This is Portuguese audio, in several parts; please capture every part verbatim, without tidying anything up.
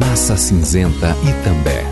Massa Cinzenta Itambé.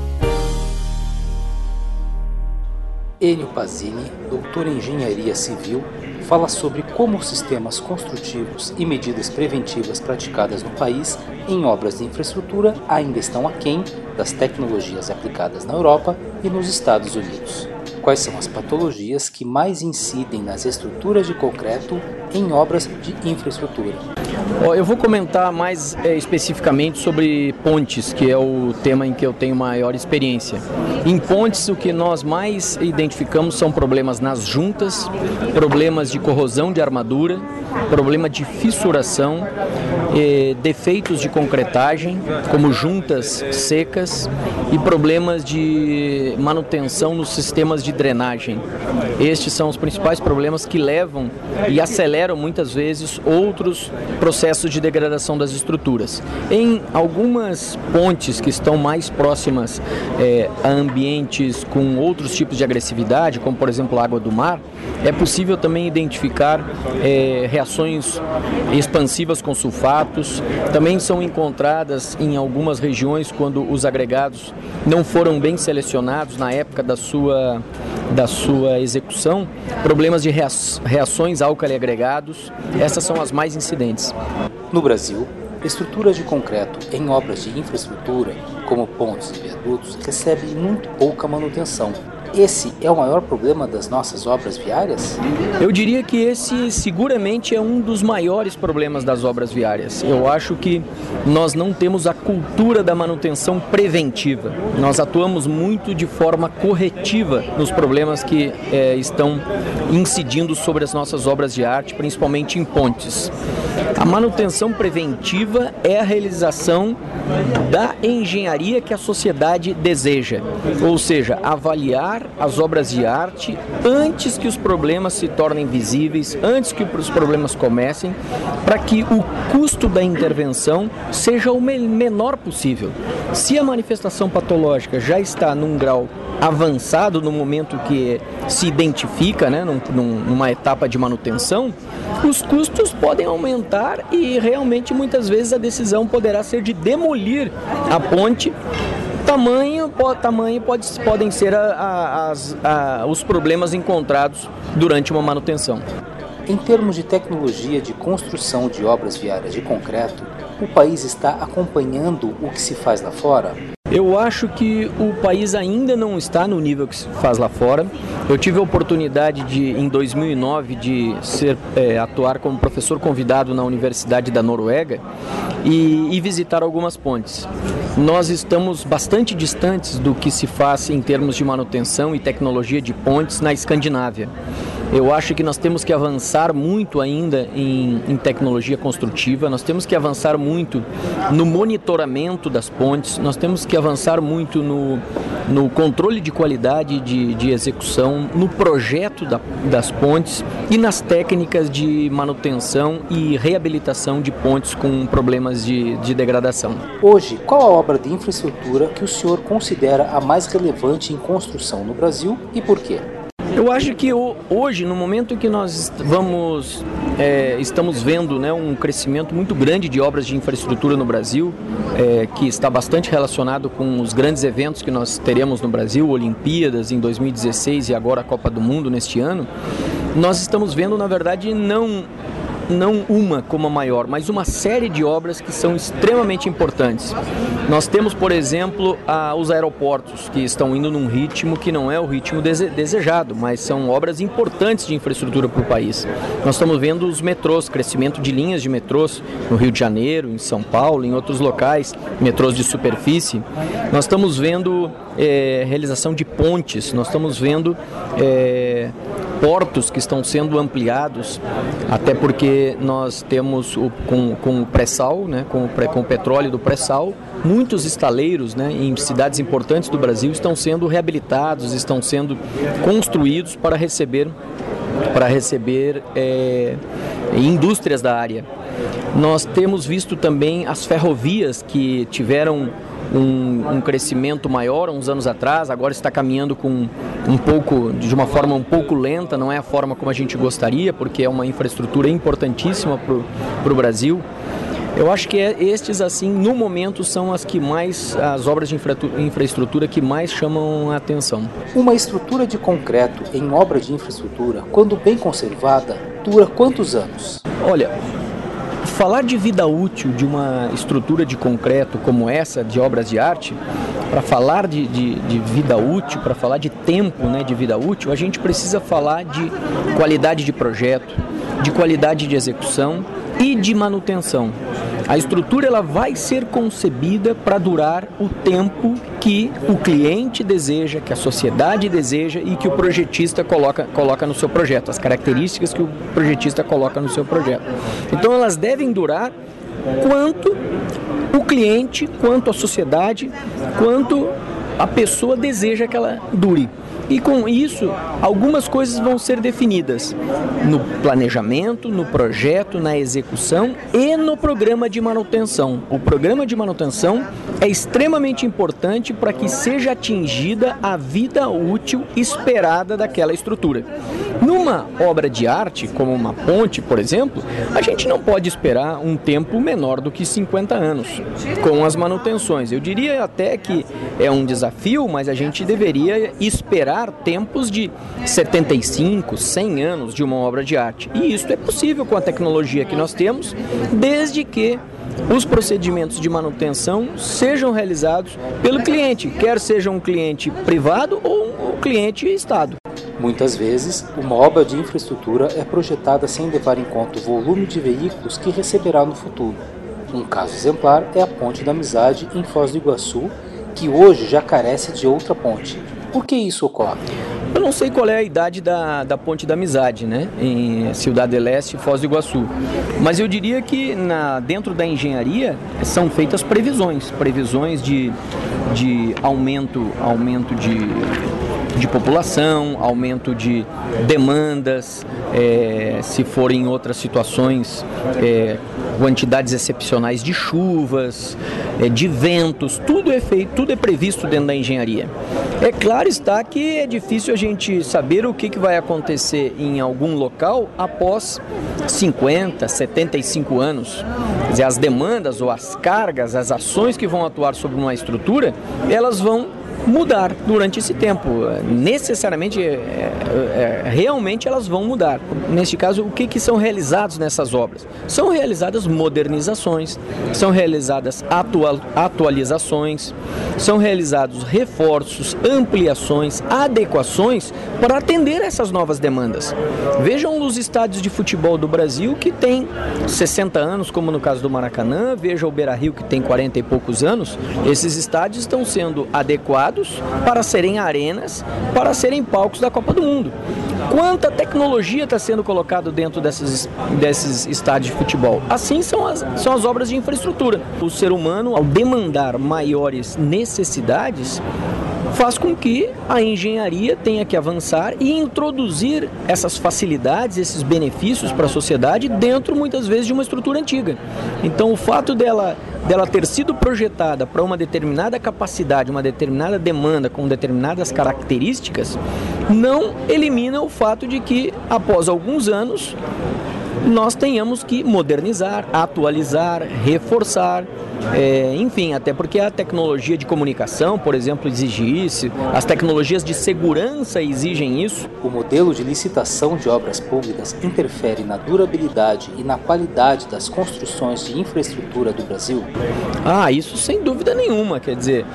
Enio Pasini, doutor em Engenharia Civil, fala sobre como os sistemas construtivos e medidas preventivas praticadas no país em obras de infraestrutura ainda estão aquém das tecnologias aplicadas na Europa e nos Estados Unidos. Quais são as patologias que mais incidem nas estruturas de concreto em obras de infraestrutura? Eu vou comentar mais é, especificamente sobre pontes, que é o tema em que eu tenho maior experiência. Em pontes, o que nós mais identificamos são problemas nas juntas, problemas de corrosão de armadura, problema de fissuração, eh, defeitos de concretagem, como juntas secas, e problemas de manutenção nos sistemas de drenagem. Estes são os principais problemas que levam e aceleram muitas vezes outros processos de degradação das estruturas. Em algumas pontes que estão mais próximas eh, a ambientes com outros tipos de agressividade, como por exemplo a água do mar, é possível também identificar eh, reações expansivas com sulfatos. Também são encontradas em algumas regiões, quando os agregados não foram bem selecionados na época da sua, da sua execução, problemas de reações álcali-agregados. Essas são as mais incidentes. No Brasil, estruturas de concreto em obras de infraestrutura, como pontes e viadutos, recebem muito pouca manutenção. Esse é o maior problema das nossas obras viárias? Eu diria que esse seguramente é um dos maiores problemas das obras viárias. Eu acho que nós não temos a cultura da manutenção preventiva. Nós atuamos muito de forma corretiva nos problemas que é, estão incidindo sobre as nossas obras de arte, principalmente em pontes. A manutenção preventiva é a realização da engenharia que a sociedade deseja, ou seja, avaliar as obras de arte antes que os problemas se tornem visíveis, antes que os problemas comecem, para que o custo da intervenção seja o menor possível. Se a manifestação patológica já está num grau avançado no momento que se identifica, né, num, numa etapa de manutenção, os custos podem aumentar e realmente muitas vezes a decisão poderá ser de demolir a ponte. Tamanho, tamanho pode, podem ser a, a, as, a, os problemas encontrados durante uma manutenção. Em termos de tecnologia de construção de obras viárias de concreto, o país está acompanhando o que se faz lá fora? Eu acho que o país ainda não está no nível que se faz lá fora. Eu tive a oportunidade de, em dois mil e nove, de ser, é, atuar como professor convidado na Universidade da Noruega e, e visitar algumas pontes. Nós estamos bastante distantes do que se faz em termos de manutenção e tecnologia de pontes na Escandinávia. Eu acho que nós temos que avançar muito ainda em, em tecnologia construtiva, nós temos que avançar muito no monitoramento das pontes, nós temos que avançar muito no, no controle de qualidade de, de execução, no projeto da, das pontes e nas técnicas de manutenção e reabilitação de pontes com problemas de, de degradação. Hoje, qual a obra de infraestrutura que o senhor considera a mais relevante em construção no Brasil e por quê? Eu acho que hoje, no momento que nós vamos, é, estamos vendo, né, um crescimento muito grande de obras de infraestrutura no Brasil, é, que está bastante relacionado com os grandes eventos que nós teremos no Brasil, Olimpíadas em dois mil e dezesseis e agora a Copa do Mundo neste ano, nós estamos vendo, na verdade, não... não uma como a maior, mas uma série de obras que são extremamente importantes. Nós temos, por exemplo, a, os aeroportos, que estão indo num ritmo que não é o ritmo dese, desejado, mas são obras importantes de infraestrutura para o país. Nós estamos vendo os metrôs, crescimento de linhas de metrôs no Rio de Janeiro, em São Paulo, em outros locais, metrôs de superfície. Nós estamos vendo é, realização de pontes, nós estamos vendo é, portos que estão sendo ampliados, até porque nós temos o, com, com o pré-sal, né, com, o pré, com o petróleo do pré-sal, muitos estaleiros, né, em cidades importantes do Brasil estão sendo reabilitados, estão sendo construídos para receber, para receber é, indústrias da área. Nós temos visto também as ferrovias que tiveram Um, um crescimento maior há uns anos atrás, agora está caminhando com um pouco, de uma forma um pouco lenta, não é a forma como a gente gostaria, porque é uma infraestrutura importantíssima para o Brasil. Eu acho que é, estes, assim, no momento, são as que mais, as obras de infra, infraestrutura que mais chamam a atenção. Uma estrutura de concreto em obra de infraestrutura, quando bem conservada, dura quantos anos? Olha, falar de vida útil de uma estrutura de concreto como essa, de obras de arte, para falar de, de, de vida útil, para falar de tempo, né, de vida útil, a gente precisa falar de qualidade de projeto, de qualidade de execução e de manutenção. A estrutura ela vai ser concebida para durar o tempo que o cliente deseja, que a sociedade deseja e que o projetista coloca, coloca no seu projeto, as características que o projetista coloca no seu projeto. Então elas devem durar quanto o cliente, quanto a sociedade, quanto a pessoa deseja que ela dure. E com isso, algumas coisas vão ser definidas no planejamento, no projeto, na execução e no programa de manutenção. O programa de manutenção é extremamente importante para que seja atingida a vida útil esperada daquela estrutura. Numa obra de arte, como uma ponte, por exemplo, a gente não pode esperar um tempo menor do que cinquenta anos com as manutenções. Eu diria até que é um desafio, mas a gente deveria esperar tempos de setenta e cinco, cem anos de uma obra de arte. E isso é possível com a tecnologia que nós temos, desde que os procedimentos de manutenção sejam realizados pelo cliente, quer seja um cliente privado ou um cliente Estado. Muitas vezes, uma obra de infraestrutura é projetada sem levar em conta o volume de veículos que receberá no futuro. Um caso exemplar é a Ponte da Amizade em Foz do Iguaçu, que hoje já carece de outra ponte. Por que isso ocorre? Eu não sei qual é a idade da, da Ponte da Amizade, né, em Ciudad del Este, Foz do Iguaçu, mas eu diria que na, dentro da engenharia são feitas previsões, previsões de, de aumento, aumento de, de população, aumento de demandas, é, se forem outras situações, é, quantidades excepcionais de chuvas, é, de ventos, tudo é feito, tudo é previsto dentro da engenharia. É claro está que é difícil a gente saber o que, que vai acontecer em algum local após cinquenta, setenta e cinco anos. Quer dizer, as demandas ou as cargas, as ações que vão atuar sobre uma estrutura, elas vão mudar durante esse tempo. Necessariamente, é, é, realmente elas vão mudar. Neste caso, o que, que são realizados nessas obras? São realizadas modernizações, são realizadas atual, atualizações, são realizados reforços, ampliações, adequações para atender essas novas demandas. Vejam os estádios de futebol do Brasil que tem sessenta anos, como no caso do Maracanã, veja o Beira-Rio que tem quarenta e poucos anos. Esses estádios estão sendo adequados para serem arenas, para serem palcos da Copa do Mundo. Quanta tecnologia está sendo colocada dentro desses, desses estádios de futebol? Assim são as, são as obras de infraestrutura. O ser humano, ao demandar maiores necessidades, faz com que a engenharia tenha que avançar e introduzir essas facilidades, esses benefícios para a sociedade dentro, muitas vezes, de uma estrutura antiga. Então, o fato dela, dela ter sido projetada para uma determinada capacidade, uma determinada demanda, com determinadas características, não elimina o fato de que, após alguns anos, nós tenhamos que modernizar, atualizar, reforçar, é, enfim, até porque a tecnologia de comunicação, por exemplo, exige isso, as tecnologias de segurança exigem isso. O modelo de licitação de obras públicas interfere na durabilidade e na qualidade das construções de infraestrutura do Brasil? Ah, isso sem dúvida nenhuma, quer dizer,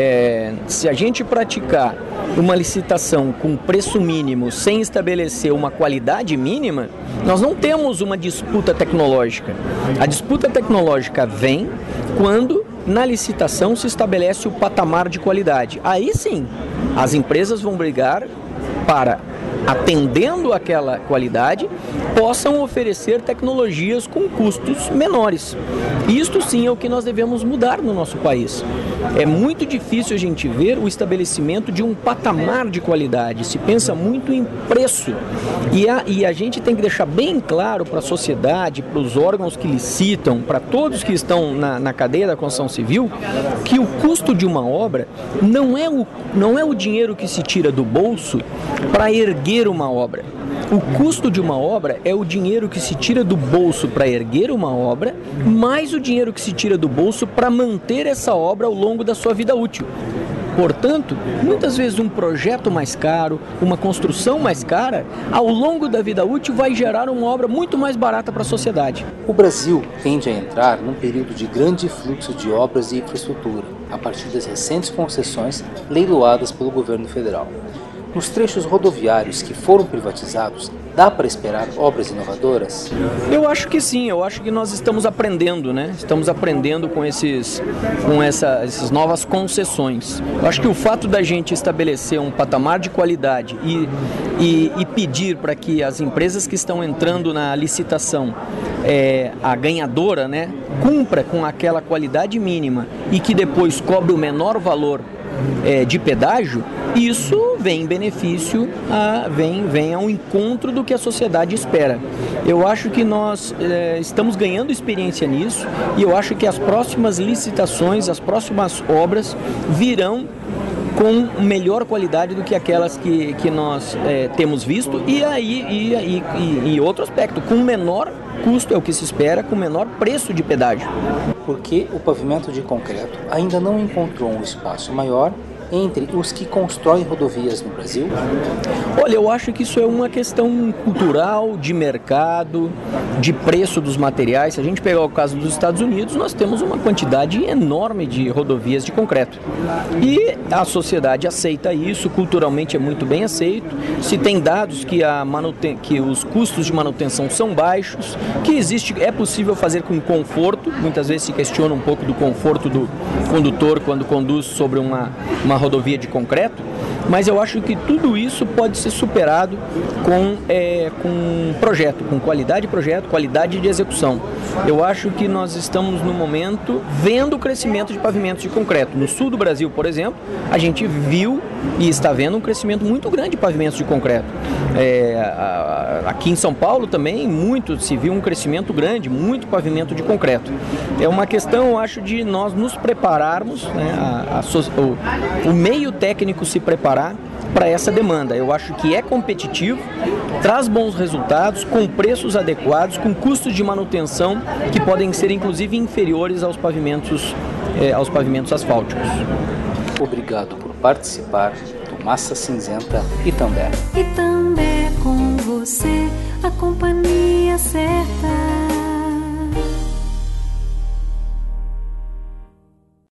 é, se a gente praticar uma licitação com preço mínimo sem estabelecer uma qualidade mínima, nós não temos uma disputa tecnológica. A disputa tecnológica vem quando na licitação se estabelece o patamar de qualidade. Aí sim, as empresas vão brigar para, atendendo aquela qualidade, possam oferecer tecnologias com custos menores. Isto sim é o que nós devemos mudar no nosso país. É muito difícil a gente ver o estabelecimento de um patamar de qualidade. Se pensa muito em preço. E a, e a gente tem que deixar bem claro para a sociedade, para os órgãos que licitam, para todos que estão na, na cadeia da construção civil, que o custo de uma obra não é o, não é o dinheiro que se tira do bolso para erguer uma obra. O custo de uma obra é o dinheiro que se tira do bolso para erguer uma obra, mais o dinheiro que se tira do bolso para manter essa obra ao longo da sua vida útil. Portanto, muitas vezes um projeto mais caro, uma construção mais cara, ao longo da vida útil vai gerar uma obra muito mais barata para a sociedade. O Brasil tende a entrar num período de grande fluxo de obras e infraestrutura, a partir das recentes concessões leiloadas pelo governo federal. Nos trechos rodoviários que foram privatizados, dá para esperar obras inovadoras? Eu acho que sim, eu acho que nós estamos aprendendo, né? Estamos aprendendo com, esses, com essa, essas novas concessões. Eu acho que o fato da gente estabelecer um patamar de qualidade e, e, e pedir para que as empresas que estão entrando na licitação, é, a ganhadora, né, cumpra com aquela qualidade mínima e que depois cobre o menor valor É, de pedágio, isso vem em benefício, a, vem, vem ao encontro do que a sociedade espera. Eu acho que nós é, estamos ganhando experiência nisso e eu acho que as próximas licitações, as próximas obras virão com melhor qualidade do que aquelas que, que nós é, temos visto e aí e, e, e, e outro aspecto, com menor custo é o que se espera, com menor preço de pedágio. Porque o pavimento de concreto ainda não encontrou um espaço maior entre os que constroem rodovias no Brasil? Olha, eu acho que isso é uma questão cultural, de mercado, de preço dos materiais. Se a gente pegar o caso dos Estados Unidos, nós temos uma quantidade enorme de rodovias de concreto. E a sociedade aceita isso, culturalmente é muito bem aceito. Se tem dados que, a manuten- que os custos de manutenção são baixos, que existe, é possível fazer com conforto. Muitas vezes se questiona um pouco do conforto do condutor quando conduz sobre uma, uma rodovia de concreto, mas eu acho que tudo isso pode ser superado com, é, com projeto, com qualidade de projeto, qualidade de execução. Eu acho que nós estamos no momento vendo o crescimento de pavimentos de concreto. No sul do Brasil, por exemplo, a gente viu e está vendo um crescimento muito grande de pavimentos de concreto. É, a, aqui em São Paulo também muito se viu um crescimento grande, muito pavimento de concreto. É uma questão, eu acho, de nós nos prepararmos, né, a, a, o, o meio técnico se preparar para essa demanda. Eu acho que é competitivo, traz bons resultados, com preços adequados, com custos de manutenção que podem ser inclusive inferiores aos pavimentos, eh, aos pavimentos asfálticos. Obrigado por participar do Massa Cinzenta Itambé. Itambé com você, a companhia certa.